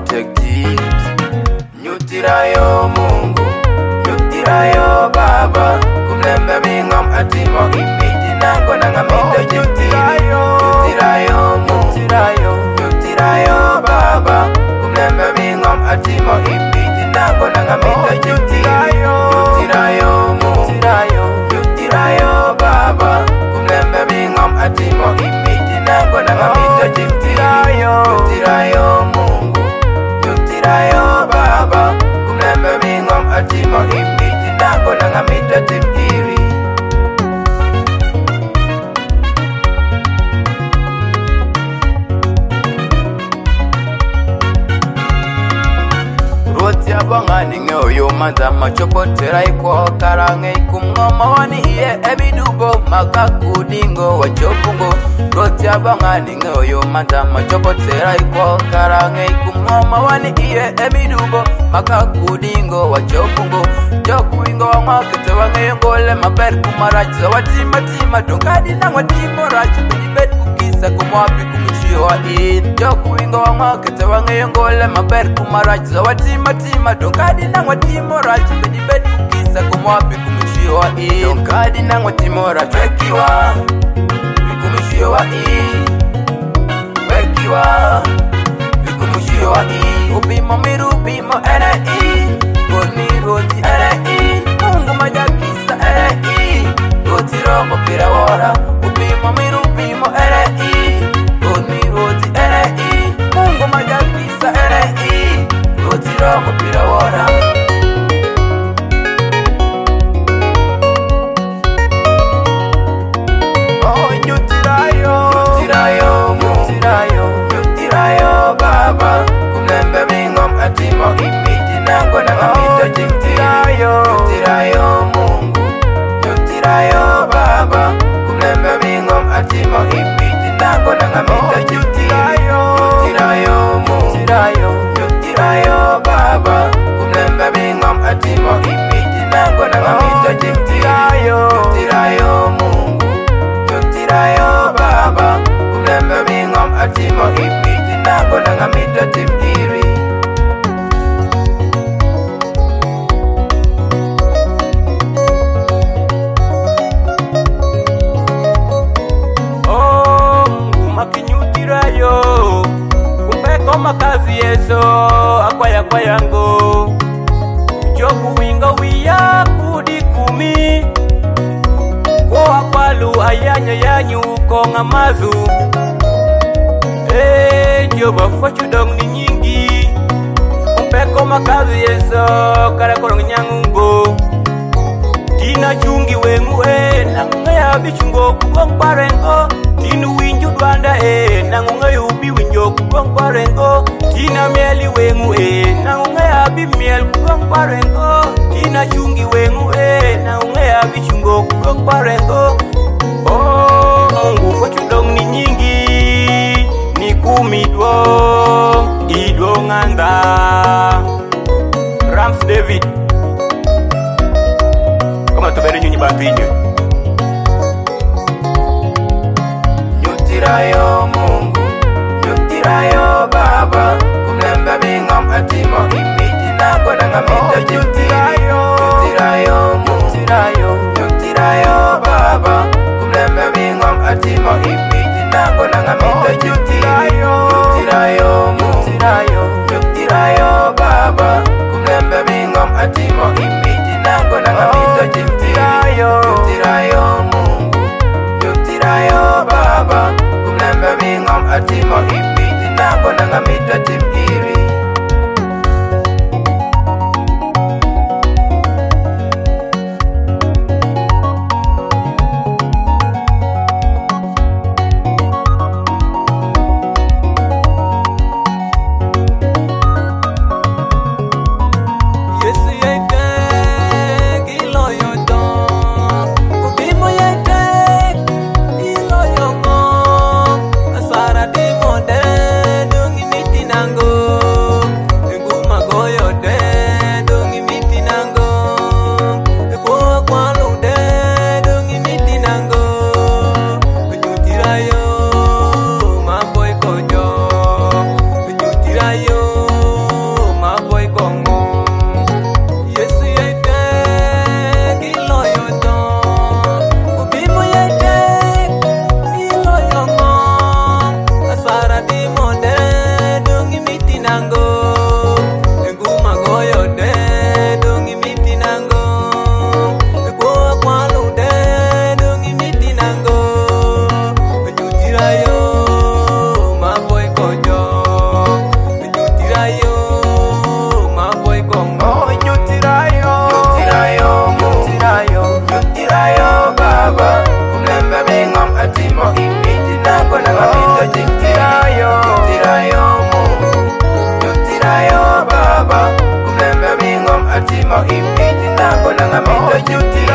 tekti. Nyutirayo Mungu, nyutirayo Baba, kumlembe bingom atimo imiti nango nangamito jipti. Nyutirayo Mungu, nyutirayo Baba, kumlembe bingom atimo imiti nango nangamito jipti. Nyutirayo Mungu, nyutirayo Baba, kumlembe bingom atimo imiti nango nangamito jipti. Nyutirayo Mungu, nyutirayo Baba, kumlembe bingom atimo imiti nango nangamito jipti. Bangani ngoyo madama chopotera iko karange kumngoma wani iye ebidubo makakudingo wachopungo. Roti abangani ngoyo madama chopotera iko karange kumngoma wani iye ebidubo makakudingo wachopungo. Jokuingo wangwakete wange ngole maber kumarachiza watima dongadi na watimo rachi bedibet kukisa kumwapi kumchio wa in. Jokuingo wangwakete wange ngole maber kumarachiza watima dongadi na watimo rachi bedibet kukisa kumwapi kumchio wa in. Dongadi na watimo rachi wekiwa kumchio wa in. Wekiwa kumchio wa in. Upimo mirupimo ene in. Goni roti ene in. Mungu majakisa ene in. Roti romo pira wora. Upimo mirupimo ene in. Goni roti ene in. Mungu majakisa ene in. Roti romo pira wora. Oh, nyutirayo Mungu, nyutirayo Baba, kumlembe bingom atimo imiti nango nangamito jipti. Nyutirayo Mungu, nyutirayo Baba, kumlembe bingom atimo imiti nango nangamito jipti. Nyutirayo Mungu, nyutirayo Baba, kumlembe bingom atimo imiti nango nangamito jipti. Nyutirayo Mungu, nyutirayo Baba, kumlembe bingom atimo imiti nango nangamito jipti. Makazi yeso akwaya yango jobu winga wiya kudikumi ko akwalu ayanya yanyu ko ngamazu joba fachu dong ni nyingi umpeko makazi yeso kara korong nyangungo tina chungi wengu nangaya bichungo kubong parengo tinu winju dwanda nangaya ubi winjo kubong parengo tina mieli wengu nangaya bi miel kubong parengo tina chungi wengu nangaya bichungo kubong parengo. Oh Mungu fachudong ni nyingi ni kumidwo idwo nganda Rams David kama tubere nyinyi batinyo. Nyutirayo Mungu, nyutirayo Baba, kumlembe bingom atimo imiti nango nangamito jipti. Nyutirayo Mungu, nyutirayo Baba, kumlembe bingom atimo imiti nango nangamito jipti. Nyutirayo Mungu, nyutirayo Baba, kumlembe bingom atimo imiti nango nangamito jipti. Nyutirayo Mungu, nyutirayo Baba, kumlembe bingom atimo imiti nango nangamito jipti. beauty